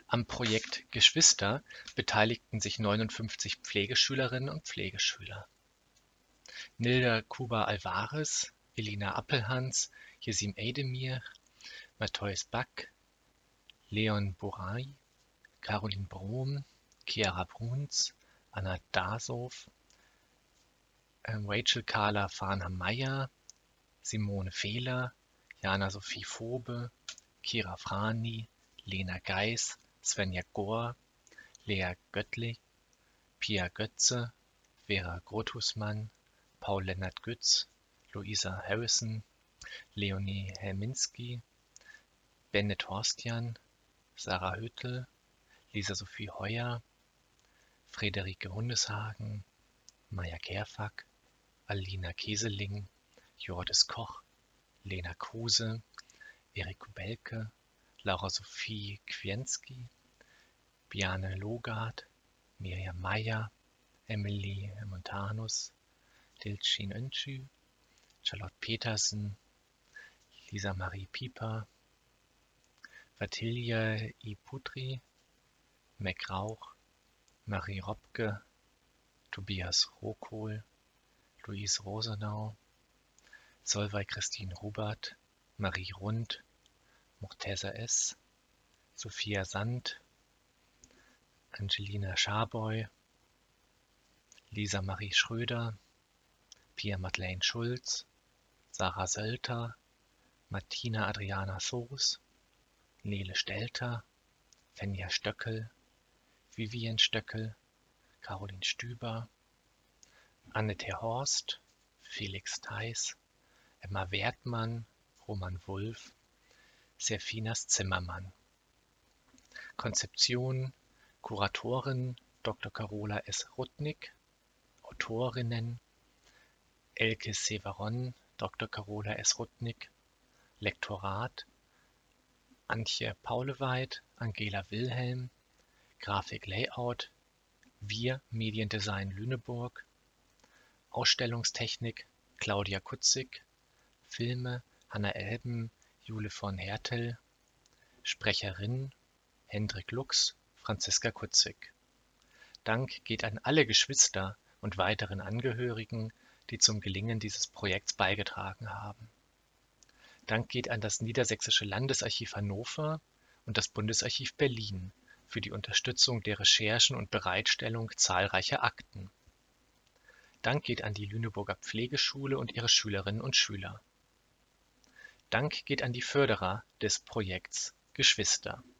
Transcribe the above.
Am Projekt Geschwister beteiligten sich 59 Pflegeschülerinnen und Pflegeschüler. Nilda Kuba-Alvarez, Elina Appelhans, Yesim Eydemir, Matthäus Back, Leon Borai, Caroline Brohm, Chiara Bruns, Anna Dasow, Rachel Carla Farnham-Meyer, Simone Fehler, Jana Sophie Fobe, Kira Frani, Lena Geis, Svenja Gohr, Lea Göttlich, Pia Götze, Vera Grothusmann, Paul-Lennart Gütz, Luisa Harrison, Leonie Helminski, Bennett Horstian, Sarah Hüttel, Lisa-Sophie Heuer, Friederike Hundeshagen, Maja Gerfak, Alina Keseling, Jordis Koch, Lena Kruse, Erik Kubelke, Laura-Sophie Kwienski, Biane Logart, Miriam Meyer, Emily Montanus, Dilcin Öncü, Charlotte Petersen, Lisa-Marie Pieper, Vatilja Iputri, Meg Rauch, Marie Robke, Tobias Rokohl, Luise Rosenau, Solveig Christine Hubert, Marie Rund, Morteza S., Sophia Sand, Angelina Scharboy, Lisa Marie Schröder, Pia Madeleine Schulz, Sarah Sölter, Martina Adriana Soos, Nele Stelter, Fenja Stöckel, Vivien Stöckel, Caroline Stüber, Annette Horst, Felix Theis, Emma Wertmann, Roman Wulff, Serfinas Zimmermann. Konzeption, Kuratorin Dr. Carola S. Rudnick, Autorinnen Elke Severon, Dr. Carola S. Rudnick, Lektorat Antje Pauleweit, Angela Wilhelm, Grafik-Layout Wir Mediendesign Lüneburg, Ausstellungstechnik Claudia Kutzig, Filme Hanna Elben, Jule von Hertel, Sprecherin Hendrik Lux, Franziska Kutzig. Dank geht an alle Geschwister und weiteren Angehörigen, die zum Gelingen dieses Projekts beigetragen haben. Dank geht an das Niedersächsische Landesarchiv Hannover und das Bundesarchiv Berlin für die Unterstützung der Recherchen und Bereitstellung zahlreicher Akten. Dank geht an die Lüneburger Pflegeschule und ihre Schülerinnen und Schüler. Dank geht an die Förderer des Projekts Geschwister.